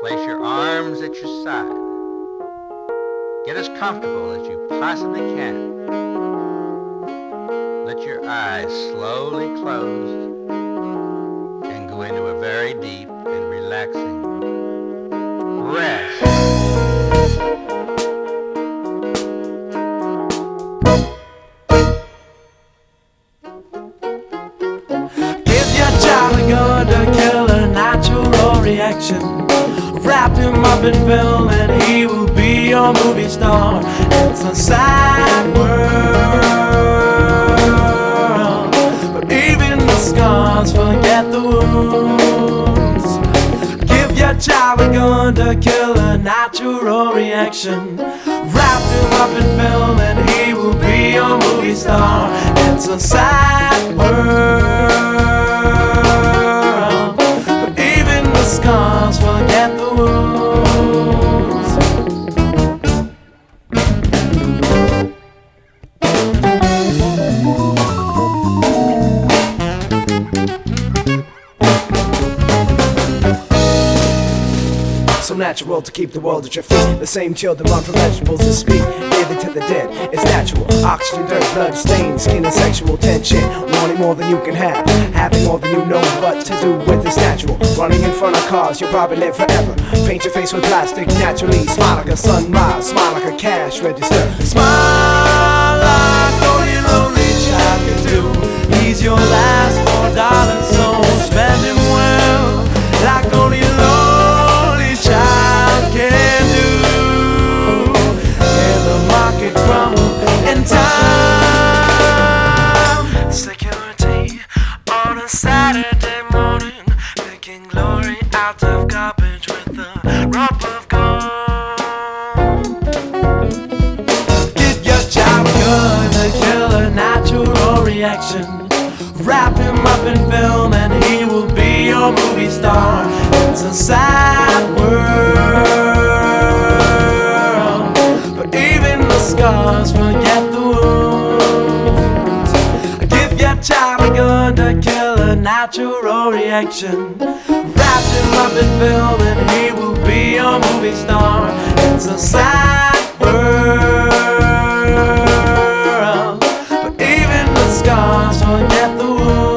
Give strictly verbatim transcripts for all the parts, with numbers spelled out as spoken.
Place your arms at your side. Get as comfortable as you possibly can. Let your eyes slowly close and go into a very deep and relaxing rest. Gonna kill a natural reaction. Wrap him up in film and he will be your movie star. It's a sad world, but even the scars forget the wounds. Give your child a gun to kill a natural reaction. Wrap him up in film and he will be your movie star. It's a sad world, scars forget the wounds. So natural to keep the world at your feet. The same children run from vegetables to speak. Give it to the dead, it's natural. Oxygen, dirt, blood, stain, skin and sexual tension. Wanting more than you can have, having more than you know what to do with is natural. Running in front of cars, you'll probably live forever. Paint your face with plastic naturally. Smile like a sunrise, smile like a cash register. Smile like only a lonely child can do. He's your last four dollars, so spend him well, like only a lonely child can do. Hear the market crumble in time. Security on a Saturday morning, picking glory out of garbage with a rope of gold. Get your child a gun to kill a natural reaction. Wrap him up in film and he will be your movie star. It's a sad world, but even the scars forget the wounds. Give your child a gun to kill a natural reaction. Wrap him up in film and he will be your movie star. It's a sad world, but even the scars forget the wounds.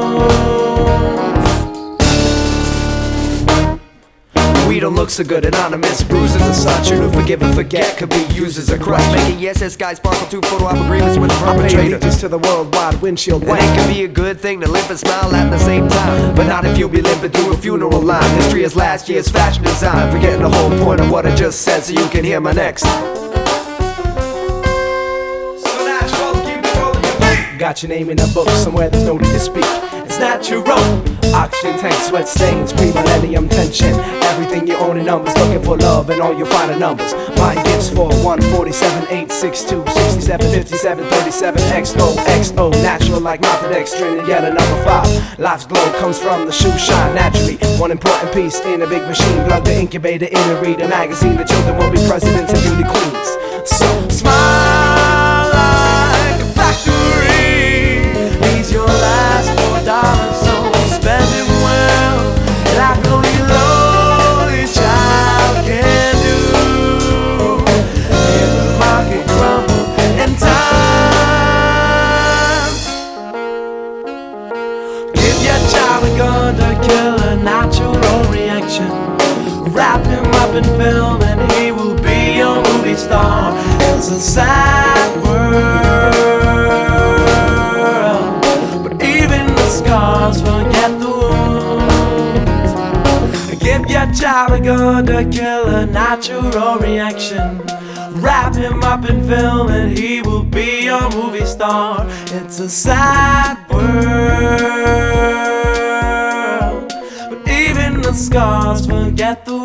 We don't look so good, anonymous bruises and such. You to forgive and forget could be used as a crutch. Making yes, yes, guys sparkle two photo op agreements with the perpetrator. Just to the worldwide windshield wipe. And it can be a good thing to limp and smile at the same time, but not if you'll be limping through a funeral line. History is last year's fashion design. Forgetting the whole point of what I just said so you can hear my next. Got your name in a book somewhere there's no need to speak. It's natural. Oxygen tank, sweat stains, pre-millennium tension. Everything you own in numbers, looking for love and all you'll find in numbers. Mine gifts for one forty-seven, eight sixty-two, sixty-seven, fifty-seven, thirty-seven, X O, X O. Natural like maltodextrin and yet another five. Life's glow comes from the shoe shine naturally. One important piece in a big machine. Plug the incubator in and read a magazine. The children will be presidents and beauty queens. So smile like a factory. He's your last four dollars, so spend him well, like only a lonely child can do. Hear the market crumble in time. Give your child a gun to kill a natural reaction. Wrap him up in film and he will be your movie star. It's a sad world, but even the scars forget the wounds. Give your child a gun to kill a natural reaction. Wrap him up in film and he will be your movie star. It's a sad world, but even the scars forget the